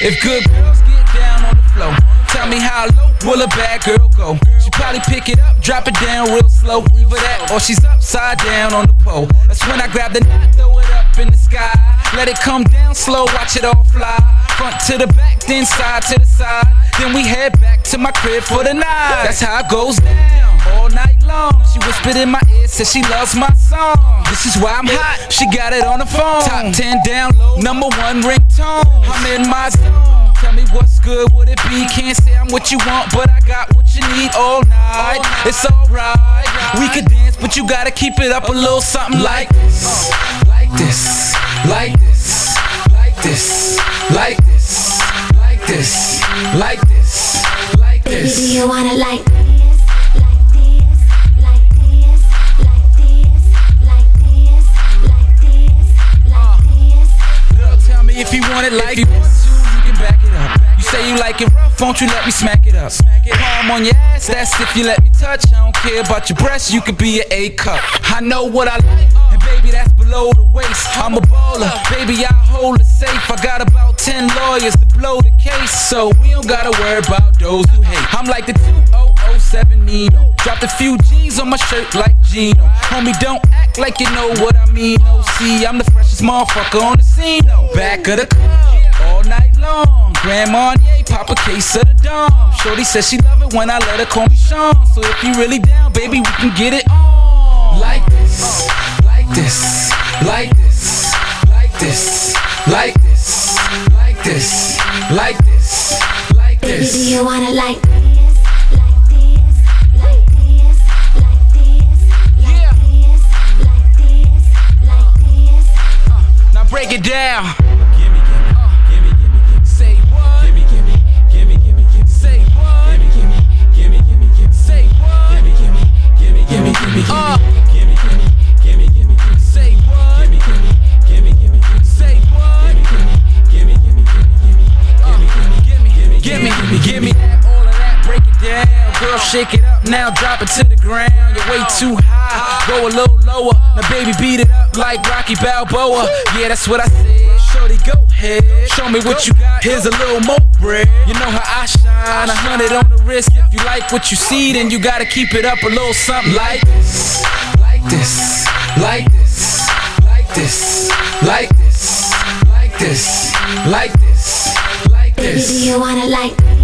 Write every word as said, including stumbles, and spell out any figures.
If good girls get down on the floor, tell me how low will a bad girl go? She probably pick it up, drop it down real slow. Either that or she's upside down on the pole. That's when I grab the knot, throw it up in the sky. Let it come down slow, watch it all fly. Front to the back, then side to the side. Then we head back to my crib for the night. That's how it goes down, all night long. She whispered in my ear, said she loves my song. This is why I'm hot, she got it on the phone. Top ten download, number one ringtone. I'm in my zone, tell me what's good, would it be? Can't say I'm what you want, but I got what you need all night. It's alright, we could dance, but you gotta keep it up a little something like this. Like this, like this, like this, like this, like this, like this, like this. Baby, do you wanna like this, like this, like this, like this, like this, like this, like this? Girl, tell me if you want it like this. You can back it up. You say you like it rough, won't you let me smack it up? Palm on your ass, that's if you let me touch. I don't care about your breasts, you could be an A cup. I know what I like, and baby that's below the waist. I'm a baller, baby I hold it safe. I got about ten lawyers to blow the case, so we don't gotta worry about those who hate. I'm like the two thousand seven Nino, dropped a few G's on my shirt like Gino. Homie, don't act like you know what I mean. Oh, see, I'm the freshest motherfucker on the scene. No, back of the club, all night long. Grand Marnier, pop a case of the Dom. Shorty says she love it when I let her call me Sean. So if you really down, baby, we can get it on. Like this, like this, like this, like this, like this, like this, like this, like Baby, this. do you wanna like this, like this, like this, like this, like this, like this, like this? Now break it down. Gimme, gimme, gimme, gimme, gimme. Say what? Gimme, gimme, gimme, gimme, gimme. Say what? Gimme, gimme, gimme, gimme, gimme. Say what? Gimme, gimme, gimme, gimme, gimme, gimme. Uh. Gimme, gimme, gimme, gimme, gimme. Say what? Gimme, gimme, gimme, gimme, gimme. Say what? Gimme, gimme, gimme, gimme, gimme, gimme. Gimme, gimme, Gimme, gimme, gimme that, all of that, break it down. Girl, shake it up now, drop it to the ground. You're way too high, go a little lower. Now baby, beat it up like Rocky Balboa. Yeah, that's what I said. Shorty, go ahead, show me what you got. Here's a little more bread. You know how I shine, a hundred on the wrist. If you like what you see, then you gotta keep it up a little something like this, like this, like this, like this, like this, like this, like this, like Baby, do this. you wanna like this?